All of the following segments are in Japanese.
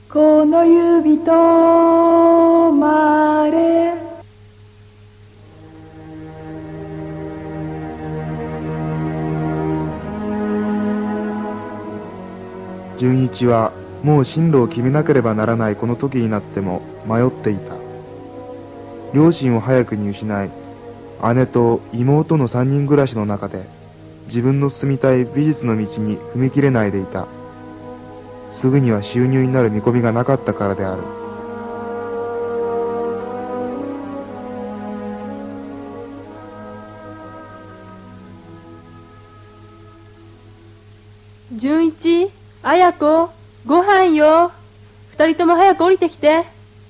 この指止まれ。 純一はもう進路を決めなければならないこの時になっても迷っていた。両親を早くに失い、姉と妹の3人暮らしの中で自分の進みたい美術の道に踏み切れないでいた。すぐには収入になる見込みがなかったからである。 純一、綾子、ご飯よ。二人とも早く降りてきて。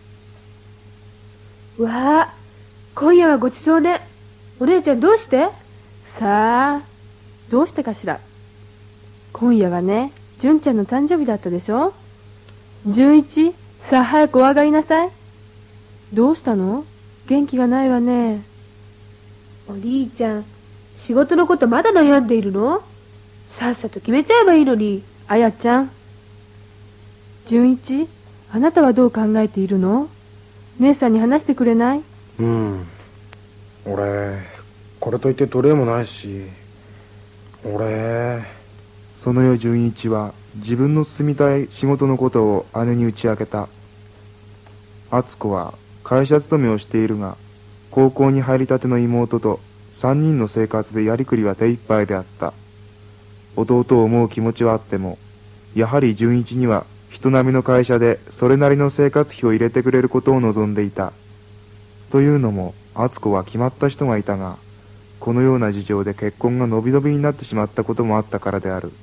わあ、今夜はごちそうね。お姉ちゃんどうして？ さあ、どうしてかしら。今夜はね、純ちゃんの誕生日だったでしょ。純一、さあ早くお上がりなさい。どうしたの？元気がないわね。 お兄ちゃん、仕事のことまだ悩んでいるの？さっさと決めちゃえばいいのに。 あやちゃん。純一、あなたはどう考えているの？姉さんに話してくれない？ 俺、これといって奴隷もないし、 その夜純一は自分の進みたい仕事のことを姉に打ち明けた。敦子は会社勤めをしているが、高校に入りたての妹と3人の生活でやりくりは手一杯であった。弟を思う気持ちはあっても、やはり純一には人並みの会社でそれなりの生活費を入れてくれることを望んでいた。というのも敦子は決まった人がいたが、このような事情で結婚が伸び伸びになってしまったこともあったからである。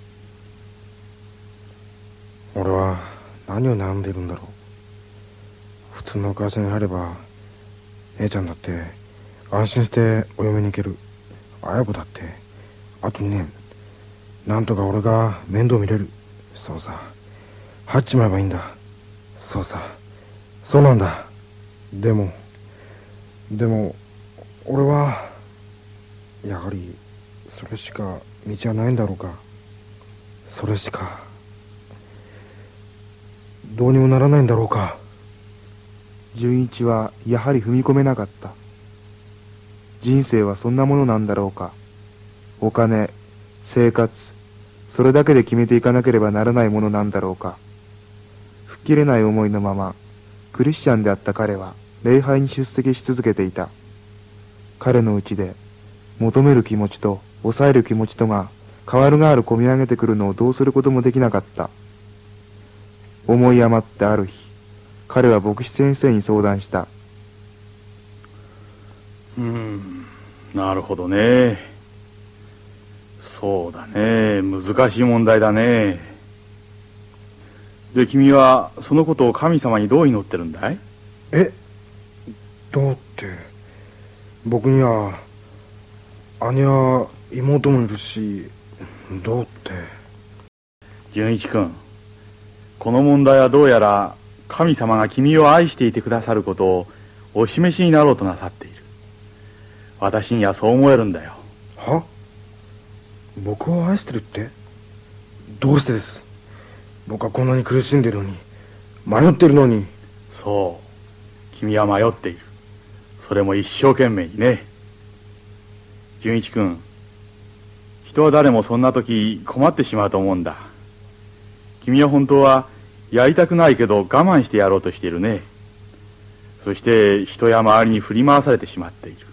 俺は何を悩んでいるんだろう。普通の会社に入れば姉ちゃんだって安心してお嫁に行ける。綾子だってあと2年なんとか俺が面倒見れる。そうさ、入っちまえばいいんだ。そうさ、そうなんだ。でも俺はやはりそれしか道はないんだろうか。それしかどうにもならないんだろうか。 純一はやはり踏み込めなかった。人生はそんなものなんだろうか。お金、生活、それだけで決めていかなければならないものなんだろうか。吹っ切れない思いのまま、クリスチャンであった彼は礼拝に出席し続けていた。彼のうちで求める気持ちと抑える気持ちとが代わる代わる込み上げてくるのをどうすることもできなかった。思い余ってある日、彼は牧師先生に相談した。 なるほどね。そうだね、難しい問題だね。で、君はそのことを神様にどう祈ってるんだい？ どうって、僕には姉や妹もいるし、どうって。 純一君、この問題はどうやら神様が君を愛していてくださることをお示しになろうとなさっている。私にはそう思えるんだよ。 は？僕を愛してるって？どうしてです？僕はこんなに苦しんでるのに、迷ってるのに。 そう、君は迷っている。それも一生懸命にね。純一君、人は誰もそんな時困ってしまうと思うんだ。君は本当はやりたくないけど我慢してやろうとしているね。そして人や周りに振り回されてしまっている。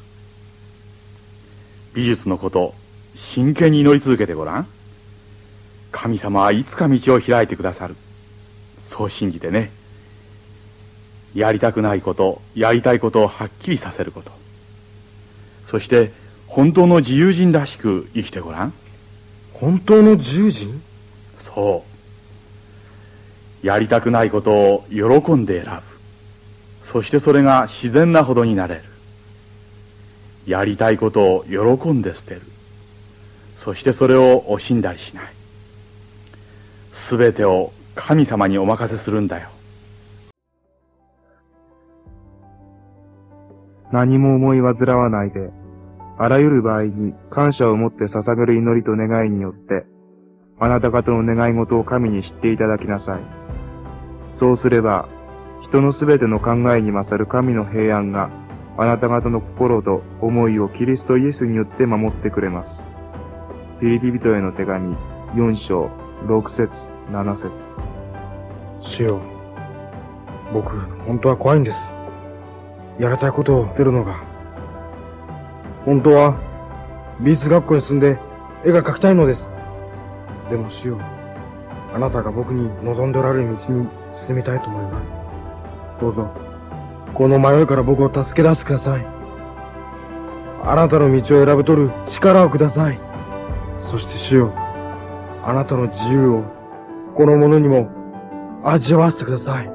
美術のこと、真剣に祈り続けてごらん。神様はいつか道を開いてくださる。そう信じてね。やりたくないこと、やりたいことをはっきりさせること。そして本当の自由人らしく生きてごらん。 本当の自由人？ そう。やりたくないことを喜んで選ぶ。そしてそれが自然なほどになれる。やりたいことを喜んで捨てる。そしてそれを惜しんだりしない。すべてを神様にお任せするんだよ。 何も思い煩わないで、あらゆる場合に感謝を持って捧げる祈りと願いによって、あなた方の願い事を神に知っていただきなさい。 そうすれば、人のすべての考えに勝る神の平安が、あなた方の心と思いをキリストイエスによって守ってくれます。フィリピ人への手紙4章6節7節。 主よ、僕、本当は怖いんです。やりたいことをするのが。本当は、美術学校に住んで絵が描きたいのです。でも主よ、あなたが僕に望んでおられる道に進みたいと思います。どうぞ、この迷いから僕を助け出してください。あなたの道を選び取る力をください。そして主よ、あなたの自由をこの者にも味わわせてください。